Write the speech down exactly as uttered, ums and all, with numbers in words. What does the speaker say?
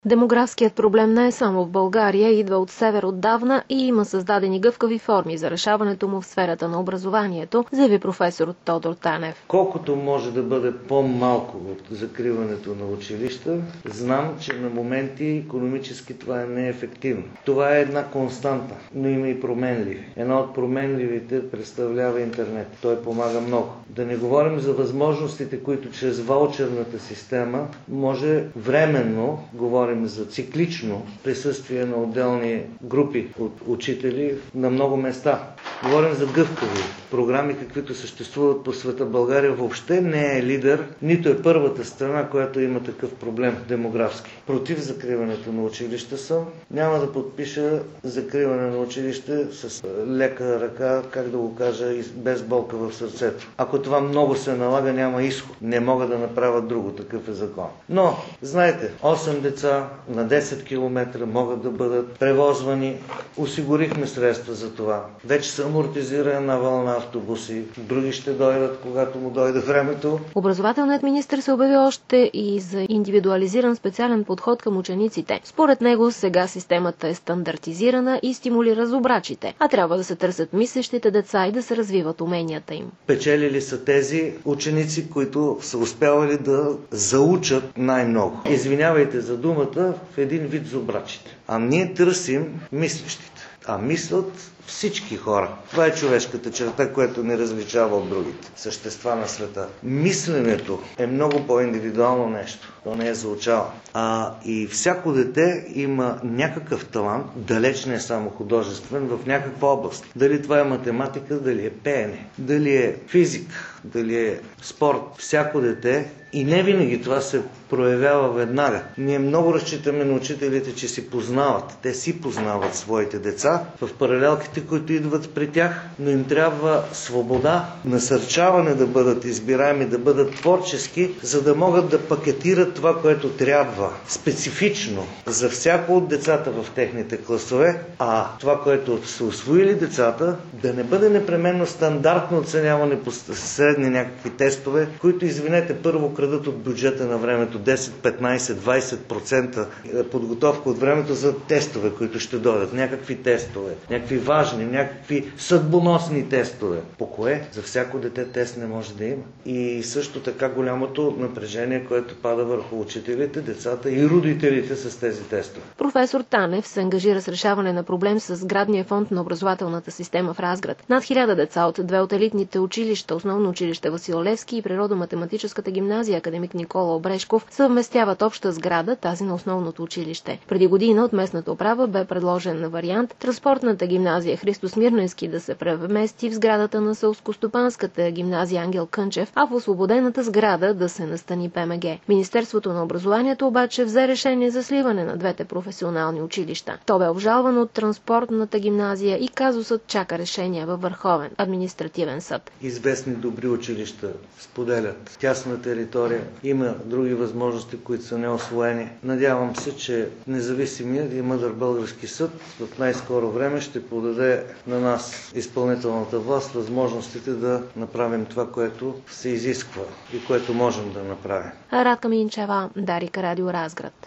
Демографският проблем не е само в България, идва от север отдавна и има създадени гъвкави форми за решаването му в сферата на образованието, заяви професор Тодор Танев. Колкото може да бъде по-малко от закриването на училища, знам, че на моменти икономически това е неефективно. Това е една константа, но има и променливи. Една от променливите представлява интернет. Той помага много. Да не говорим за възможностите, които чрез ваучерната система може временно, говорим за циклично присъствие на отделни групи от учители на много места. Говорим за гъвкави програми, каквито съществуват по света. България въобще не е лидер, нито е първата страна, която има такъв проблем демографски. Против закриването на училища съм. Няма да подпиша закриване на училище с лека ръка, как да го кажа, без болка в сърцето. Ако това много се налага, няма изход. Не мога да направя друго, такъв е закон. Но, знаете, осем деца на десет километра могат да бъдат превозвани. Осигурихме средства за това. Вече са амортизирана вълна автобуси. Други ще дойдат, когато му дойде времето. Образователният министър се обяви още и за индивидуализиран специален подход към учениците. Според него сега системата е стандартизирана и стимулира зубрачите, а трябва да се търсят мислещите деца и да се развиват уменията им. Печелили са тези ученици, които са успявали да заучат най-много. Извинявайте за думата, в един вид зубрачите. А ние търсим мислещите. А мислят всички хора. Това е човешката черта, която не различава от другите същества на света. Мисленето е много по-индивидуално нещо. То не е заучава. А и всяко дете има някакъв талант, далеч не е само художествен, в някаква област. Дали това е математика, дали е пеене, дали е физика, дали е спорт. Всяко дете, и не винаги това се проявява веднага. Ние много разчитаме на учителите, че си познават. Те си познават своите деца в паралелките, които идват при тях, но им трябва свобода, насърчаване да бъдат избираеми, да бъдат творчески, за да могат да пакетират това, което трябва специфично за всяко от децата в техните класове, а това, което са усвоили децата, да не бъде непременно стандартно оценяване по средни някакви тестове, които, извинете, първо крадат от бюджета на времето десет, петнайсет, двайсет процента подготовка от времето за тестове, които ще дойдат. Някакви тестове, някакви важни, някакви съдбоносни тестове. По кое? За всяко дете тест не може да има. И също така голямото напрежение, което пада върху учителите, децата и родителите с тези тестове. Професор Танев се ангажира с решаване на проблем с сградния фонд на образователната система в Разград. Над хиляда деца от две от елитните училища, основно училище Васил Левски и природо-математическата гимназия Академик Никола Обрешков, съвместяват обща сграда, тази на основното училище. Преди година от местната управа бе предложен вариант транспортната гимназия Христо Смирненски да се премести в сградата на селскостопанската гимназия Ангел Кънчев, а в освободената сграда да се настани ПМГ. Министерството на образованието обаче взе решение за сливане на двете професионални училища. То бе обжалвано от транспортната гимназия и казусът чака решение във Върховен административен съд. Известни добри училища споделят тясна територия. Има други възможности, които са неосвоени. Надявам се, че независимият и мъдър български съд в най-скоро време ще подаде на нас, изпълнителната власт, възможностите да направим това, което се изисква и което можем да направим. Радка Минчева, Дарик Радио Разград.